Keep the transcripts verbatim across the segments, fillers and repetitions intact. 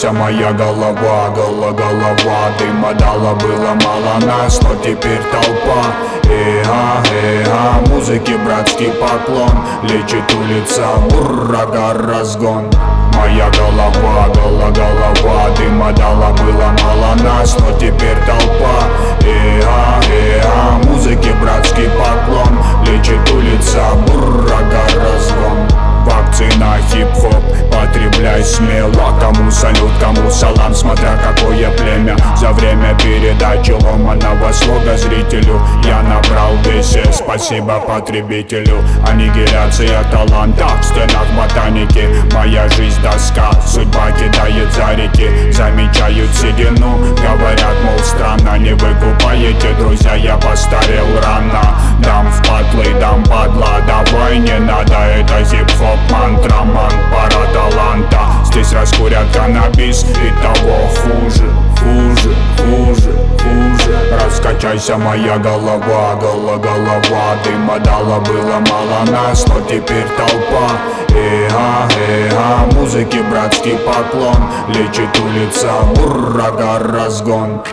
Раскачайся, моя голова, голова, голова. Дыма дала, было мало нас, но теперь толпа. Эга, эга, музыке братский поклон. Лечит улица, буррага, разгон. Моя голова, голова, голова. Дыма дала, было мало нас, но теперь толпа. Эга, эга, музыке братский поклон. Лечит улица, буррага, разгон. Вакцина, хип-хоп, потребляй смело. Кому салют, кому салам, смотря какое племя. За время передачи ломаного слога зрителю я набрал весе, спасибо потребителю. Аннигиляция таланта в стенах ботаники. Моя жизнь доска, судьба кидает за реки. Замечают седину, говорят, мол, странно. Не выкупаете, друзья, я постарел рано. Дам в патлы, дам падла, давай не надо. Это хип-хоп, мантра, ман, пара таланта. Здесь раскурят каннабис и того хуже, хуже, хуже, хуже. Раскачайся, моя голова, голова, голова. Дыма дала, было мало нас, но теперь толпа. Эга, эга, музыке братский поклон. Лечит улица, буррага, разгон.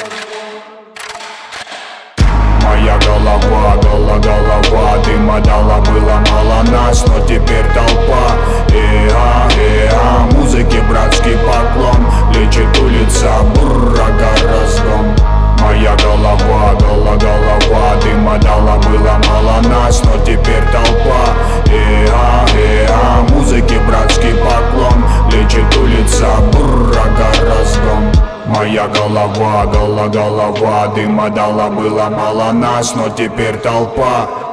Моя голова, голова, голова. Дыма дала, было мало нас, но теперь толпа. Эга, эга, музыке братский поклон. Лечит улица, буррага, разгон. Моя голова, голова, голова. Дыма дала, было мало нас, но теперь толпа. Эга, эга, музыке братский поклон. Лечит улица, буррага, разгон. Моя голова, голова, голова. Дыма дала, было мало нас, но теперь толпа.